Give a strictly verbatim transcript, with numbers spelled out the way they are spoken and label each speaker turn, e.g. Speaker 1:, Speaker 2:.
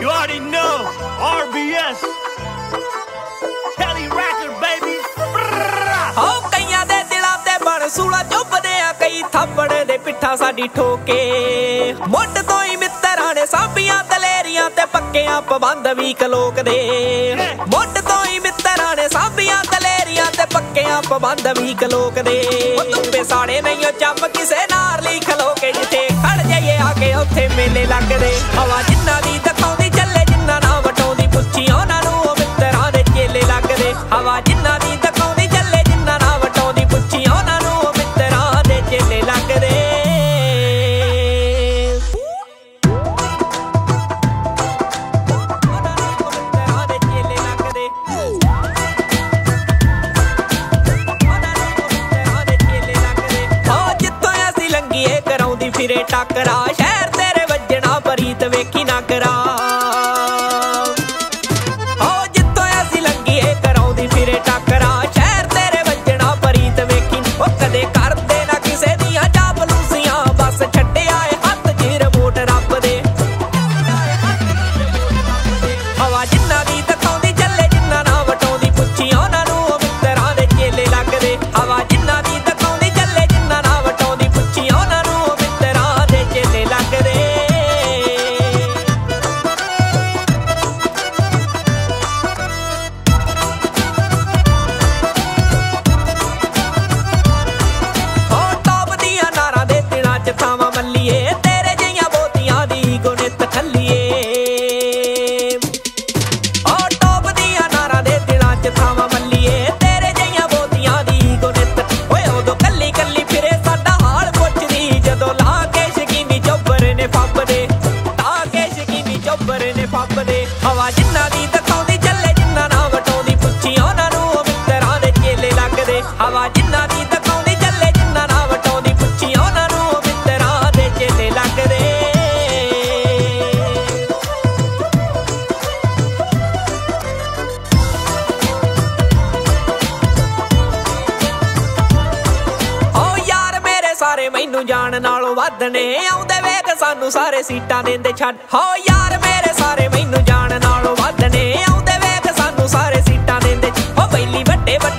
Speaker 1: You already know, R B S Kelly Record, baby.
Speaker 2: ਹੋ ਕਈਆਂ ਦੇ ਦਿਲਾਂ ਤੇ ਬਣ ਸੂਲਾ ਚੁੱਭਦੇ ਆ ਕਈ ਥੱਪੜ ਦੇ ਪਿੱਠਾ ਸਾਡੀ ਠੋਕੇ ਮੁੱਢ ਤੋਂ ਹੀ ਮਿੱਤਰਾਂ ਨੇ ਸਾਂਭੀਆਂ ਦਲੇਰੀਆਂ ਤੇ ਪੱਕਿਆਂ ਪਾਬੰਦ ਵੀ ਕਲੋਕ ਦੇ ਮੁੱਢ ਤੋਂ ਹੀ ਮਿੱਤਰਾਂ ਨੇ ਸਾਂਭੀਆਂ ਦਲੇਰੀਆਂ ਤੇ ਪੱਕਿਆਂ ਪਾਬੰਦ ਵੀ ਕਲੋਕ ਦੇ ਉਹ ਧੁੱਪੇ ਸਾੜੇ ਨਹੀਂ ਚੰਮ ਕਿਸੇ ਨਾਰ ਲਈ ਖਲੋ ਕੇ ਜਿੱਥੇ ਖੜ ਜਾਈਏ ਆ ਕੇ ਉੱਥੇ ਮੇਲੇ ਲੱਗਦੇ ਹਵਾ ਜਿੰਨਾ ਦੀ ਦਿਖਾਉਂਦੀ ਚੱਲੇ ਜਿੰਨਾ ਨਾ ਵਟਾਉਂਦੀ ਪੁੱਛੀ ਉਹਨਾਂ ਨੂੰ ਉਹ ਮਿੱਤਰਾਂ ਦੇ ਚੇਲੇ ਲੱਗਦੇ ਹਵਾ ਜਿੰਨਾ ਦੀ ਦਿਖਾਉਂਦੀ ਚੱਲੇ ਜਿੰਨਾ ਨਾ ਵਟਾਉਂਦੀ ਪੁੱਛੀ ਉਹਨਾਂ ਨੂੰ ਉਹ ਮਿੱਤਰਾਂ ਦੇ ਚੇਲੇ ਲੱਗਦੇ ਫਿਰੇ ਟੱਕਰਾ ਸ਼ਹਿਰ ਤੇਰੇ ਵੱਜਣਾ ਪਰੀਤ ਵੇਖੀ ਨਾ ਕਰਾ ਹੋ ਜਿੱਥੋਂ ਅਸੀਂ ਲੰਘੀਏ ਕਰਾਉਂਦੀ ਫਿਰੇ ਟੱਕਰਾ ਸ਼ਹਿਰ ਤੇਰੇ ਵੱਜਣਾ ਪਰੀਤ ਵੇਖੀ ਉਹ ਕਦੇ ਕਰਦੇ ਨਾ ਕਿਸੇ ਦੀਆਂ ਚਾਪਲੂਸੀਆਂ ਬਸ ਛੱਡਿਆ ਏ ਹੱਥ 'ਚ ਰਿਮੋਟ ਰੱਬ ਦੇ ਹਵਾ ਜਿੰਨਾ ਦੀ ਦਿਖਾਉਂਦੀ ਚੱਲੇ ਜਿੰਨਾ ਨਾ ਵਟਾਉਂਦੀ ਪੁੱਛੀ ਉਹਨਾਂ ਨੂੰ ਉਹ ਮਿੱਤਰਾਂ ਦੇ ਚੇਲੇ ਲੱਗਦੇ ਹਵਾ ਜਿੰਨਾ ਦੀ ਦਿਖਾਉਂਦੀ ਚੱਲੇ ਜਿੰਨਾ ਨਾ ਵਟਾਉਂਦੀ ਪੁੱਛੀ ਉਹਨਾਂ ਨੂੰ ਲੱਗਦੇ ਹੋ ਟੌਪ ਦੀਆਂ ਨਾਰਾਂ ਦੇ ਦਿਨਾਂ 'ਚ ਥਾਵਾਂ ਮੱਲੀਏ ਤੇਰੇ ਜਿਹੀਆਂ ਬੋਤੀਆਂ ਦੀ ਗੁਣਿਤ ਖੱਲੀਏ ਹੋ ਟੌਪ ਦੀਆਂ ਨਾਰਾਂ ਦੇ ਦਿਨਾਂ 'ਚ ਥਾਵਾਂ ਮੱਲੀਏ ਤੇਰੇ ਜਿਹੀਆਂ ਬੋਤੀਆਂ ਦੀ ਗੁਣਿਤ ਓਏ ਉਦੋਂ ਕੱਲੀ ਕੱਲੀ ਫਿਰੇ ਸਾਡਾ ਹਾਲ ਪੁੱਛਦੀ ਜਦੋਂ ਲਾ ਕੇ ਫੱਬਦੇ ਤਾਂ ਕੇ ਸ਼ਕੀਨੀ ਚੋਬਰ ਨੇ ਫੱਬਦੇ ਹਵਾ ਜਿੰਨਾ ਦੀ ਦਿਖਾਉਂਦੀ ਚੱਲੇ ਜਿੰਨਾ ਨਾ ਵਟਾਉਂਦੀ ਪੁੱਛੀ ਉਹਨਾਂ ਨੂੰ ਉਹ ਮਿੱਤਰਾਂ ਦੇ ਚੇਲੇ ਲੱਗਦੇ ਹਵਾ ਜਿੰਨਾ ਦੀ ਦਿਖਾਉਂਦੀ ਚੱਲੇ ਜਿੰਨਾ ਨਾ ਵਟਾਉਂਦੀ ਪੁੱਛੀ ਉਹਨਾਂ ਨੂੰ ਉਹ ਮਿੱਤਰਾਂ ਦੇ ਚੇਲੇ ਲੱਗਦੇ ਓ ਯਾਰ ਮੇਰੇ ਸਾਰੇ ਮੈਨੂੰ ਜਾਣ ਨਾਲੋਂ ਵੱਧ ਨੇ ਆਉਂਦੇ ਵੇਖ ਸਾਨੂੰ ਸਾਰੇ ਸੀਟਾਂ ਦੇਂਦੇ ਛੱਡ ਹੋ ਯਾਰ ਮੇਰੇ ਸਾਰੇ ਮੈਨੂੰ ਜਾਣ ਨਾਲੋਂ ਵੱਧ ਨੇ ਆਉਂਦੇ ਵੇਖ ਸਾਨੂੰ ਸਾਰੇ ਸੀਟਾਂ ਦੇਂਦੇ ਹੋ ਪਹਿਲੀ ਵੱਡੇ